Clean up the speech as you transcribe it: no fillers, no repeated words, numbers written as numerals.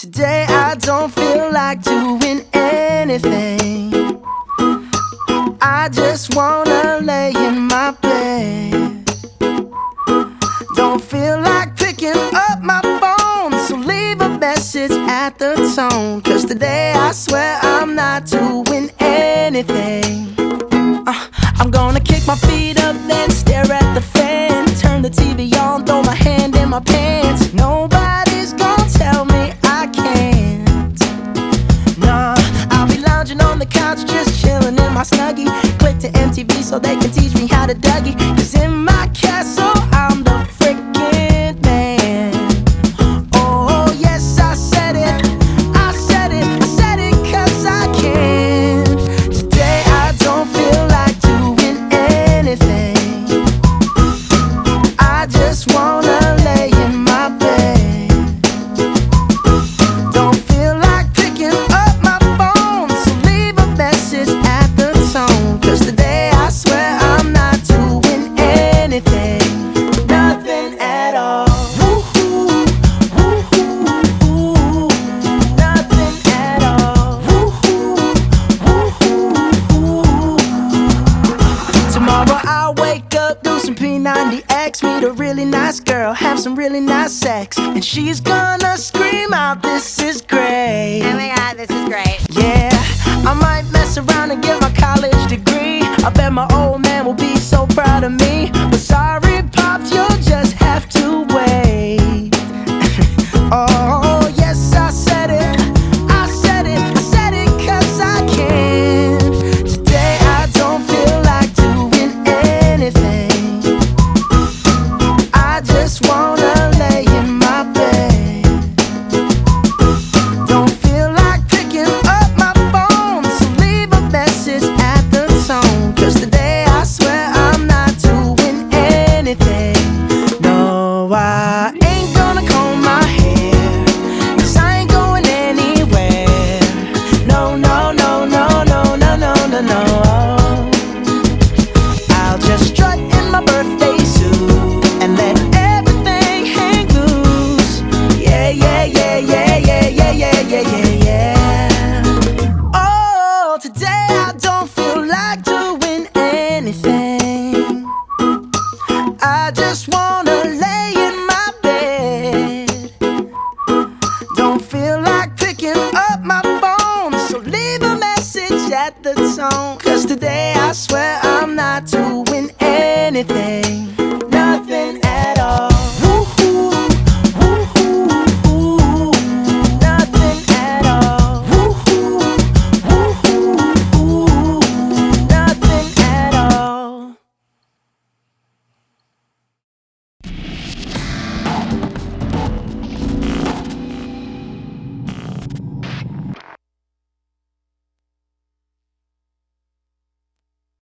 Today I don't feel like doing anything. I just wanna lay in my bed. Don't feel like picking up my phone, so leave a message at the tone. 'Cause today I swear I'm not doing anything. I'm gonna kick my feet up, then stare at the fan. Turn the TV on, throw my hand in my pants. Nobody's gonna tell me I can't. Nah, I'll be lounging on the couch, just chilling in my Snuggie. Click to MTV so they can teach me how to Dougie. 'Cause in my castle, I'm the freaking man. Oh yes, I said it, I said it, I said it 'cause I can. Today I don't feel like doing anything. I just wanna lay in my bed. Don't feel like picking up my phone, so leave a message at the tone. 'Cause today I swear I'm not doing anything. Nothing at all. Woo-hoo, woo-hoo, woo-hoo. Nothing at all. Woo-hoo, woo-hoo, woo-hoo. Tomorrow I'll wake up, do some P90X, meet a really nice girl, have some really nice sex, and she's gonna scream out, "This is great." Oh my god, this is great. Yeah, I might mess around and get my college degree. I bet my old man will be so proud of me. But sorry, Pops, you'll just have to wait. Oh, yes, I said it, I said it, I said it 'cause I can. Today I don't feel like doing anything. I just wanna lay in my bed. Don't feel like picking up my phone, so leave a message at the tone. 'Cause today I swear I'm not doing anything. No, I ain't gonna comb my hair, 'cause I ain't going anywhere. No, no, no, no, no, no, no, no, no. I'll just strut in my birthday suit and let everything hang loose. Yeah, yeah, yeah, yeah, yeah, yeah, yeah, yeah, yeah, yeah. Oh, today I don't feel like doing anything. I just wanna